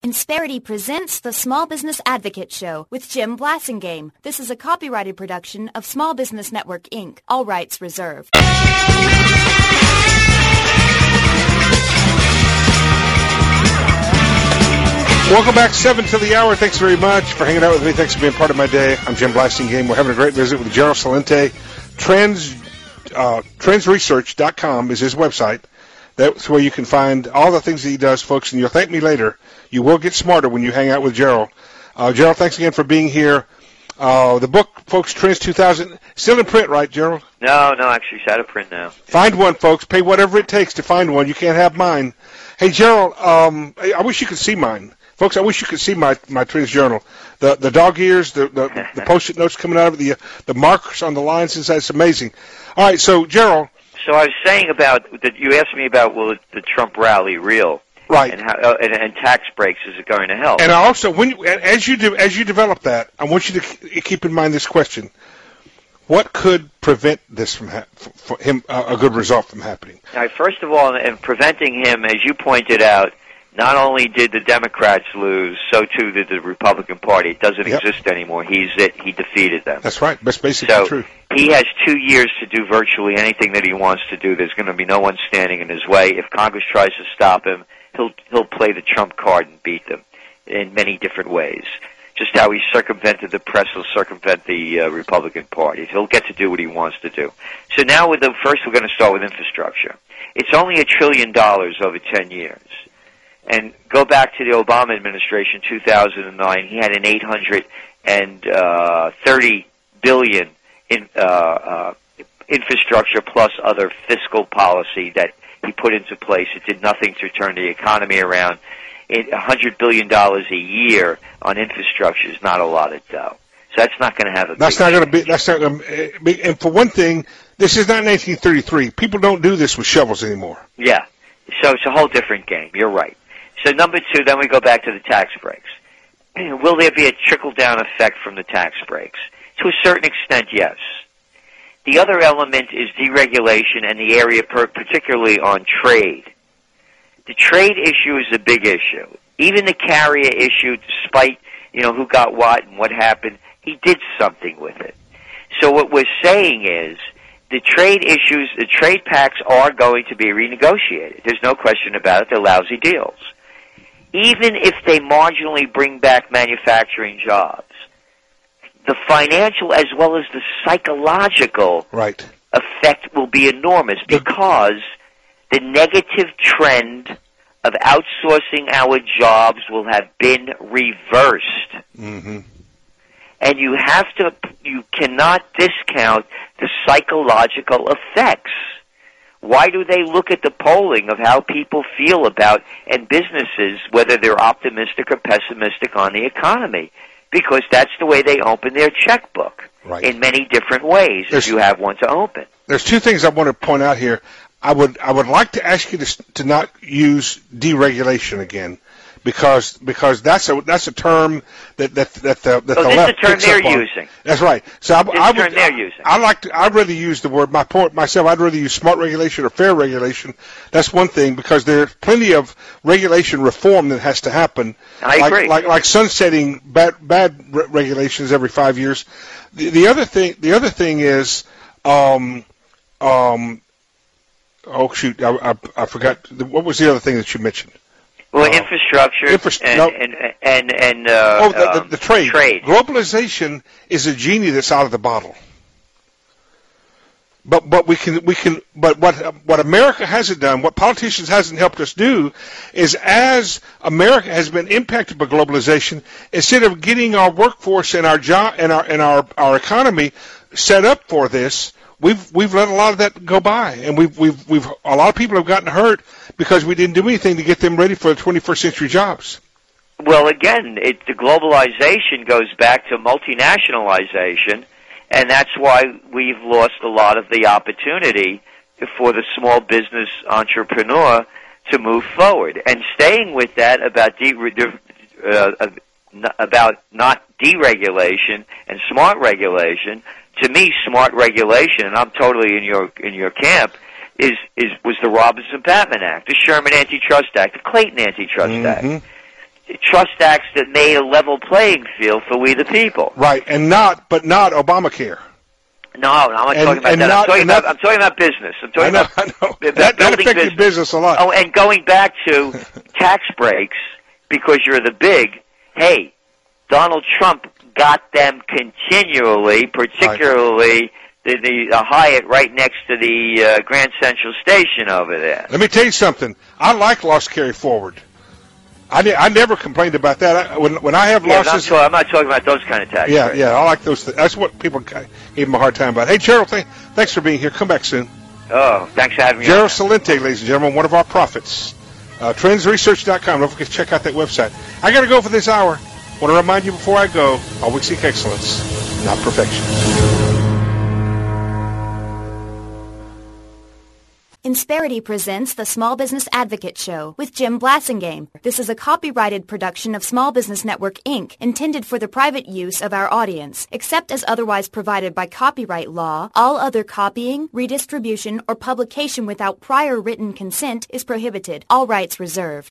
Insperity presents the Small Business Advocate Show with Jim Blasingame. This is a copyrighted production of Small Business Network, Inc. All rights reserved. Welcome back, 7 to the hour. Thanks very much for hanging out with me. Thanks for being part of my day. I'm Jim Blasingame. We're having a great visit with Gerald Celente. Trendsresearch.com is his website. That's where you can find all the things that he does, folks, and you'll thank me later. You will get smarter when you hang out with Gerald. Gerald, thanks again for being here. The book, folks, Trends 2000, still in print, right, Gerald? No, actually, it's out of print now. Find one, folks. Pay whatever it takes to find one. You can't have mine. Hey, Gerald, I wish you could see mine. Folks, I wish you could see my Trends journal. The dog ears, the Post-it notes coming out of it, the markers on the lines inside. It's amazing. All right, so, Gerald. So I was saying about that. You asked me about will the Trump rally real, right? And how and tax breaks, is it going to help? And also, as you develop that, I want you to keep in mind this question: what could prevent this from for him a good result from happening? All right, first of all, in preventing him, as you pointed out, not only did the Democrats lose, so too did the Republican Party. It doesn't exist anymore. He defeated them. That's right. That's basically true. He has 2 years to do virtually anything that he wants to do. There's going to be no one standing in his way. If Congress tries to stop him, he'll play the Trump card and beat them in many different ways. Just how he circumvented the press, he'll circumvent the Republican Party. He'll get to do what he wants to do. So now, first we're going to start with infrastructure. It's only $1 trillion over 10 years. And go back to the Obama administration, 2009. He had an $830 billion in infrastructure plus other fiscal policy that he put into place. It did nothing to turn the economy around. $100 billion a year on infrastructure is not a lot of dough. So that's not going to have a. That's not going to be. And for one thing, this is not 1933. People don't do this with shovels anymore. Yeah. So it's a whole different game. You're right. So number 2, then we go back to the tax breaks. Will there be a trickle-down effect from the tax breaks? To a certain extent, yes. The other element is deregulation and the area particularly on trade. The trade issue is a big issue. Even the carrier issue, despite, who got what and what happened, he did something with it. So what we're saying is the trade issues, the trade pacts are going to be renegotiated. There's no question about it. They're lousy deals. Even if they marginally bring back manufacturing jobs, the financial as well as the psychological effect will be enormous because the negative trend of outsourcing our jobs will have been reversed. Mm-hmm. And you cannot discount the psychological effects. Why do they look at the polling of how people feel about, and businesses, whether they're optimistic or pessimistic on the economy? Because that's the way they open their checkbook in many different ways if you have one to open. There's 2 things I want to point out here. I would like to ask you to not use deregulation again. Because that's a term that the left picks up on. Using. That's right. So I'd rather use the word myself. I'd rather use smart regulation or fair regulation. That's one thing because there's plenty of regulation reform that has to happen. I agree. Like sunsetting bad regulations every 5 years. The other thing is oh shoot, I forgot. What was the other thing that you mentioned? Well, infrastructure and the trade. Globalization is a genie that's out of the bottle. But what America hasn't done, what politicians hasn't helped us do, is as America has been impacted by globalization, instead of getting our workforce and our job and our economy set up for this, we've let a lot of that go by, and we've a lot of people have gotten hurt because we didn't do anything to get them ready for the 21st century jobs. Well, again, the globalization goes back to multinationalization, and that's why we've lost a lot of the opportunity for the small business entrepreneur to move forward. And staying with that about not deregulation and smart regulation. To me, smart regulation, and I'm totally in your camp, was the Robinson-Patman Act, the Sherman Antitrust Act, the Clayton Antitrust Act. trust acts that made a level playing field for we the people. Right, but not Obamacare. No, I'm not talking about that. I'm talking about business. I'm talking I about know. That affected business a lot. Oh, and going back to tax breaks, because you're the big, hey, Donald Trump got them continually, particularly the Hyatt right next to the Grand Central Station over there. Let me tell you something. I like loss carry forward. I never complained about that. When I have losses, I'm not talking about those kind of tax breaks. Yeah, I like those. That's what people gave me a hard time about. Hey, Gerald, thanks for being here. Come back soon. Oh, thanks for having me. Gerald Celente, ladies and gentlemen, one of our prophets. Trendsresearch.com. Don't forget to check out that website. I got to go for this hour. I want to remind you before I go, always seek excellence, not perfection. Insperity presents the Small Business Advocate Show with Jim Blasingame. This is a copyrighted production of Small Business Network, Inc., intended for the private use of our audience. Except as otherwise provided by copyright law, all other copying, redistribution, or publication without prior written consent is prohibited. All rights reserved.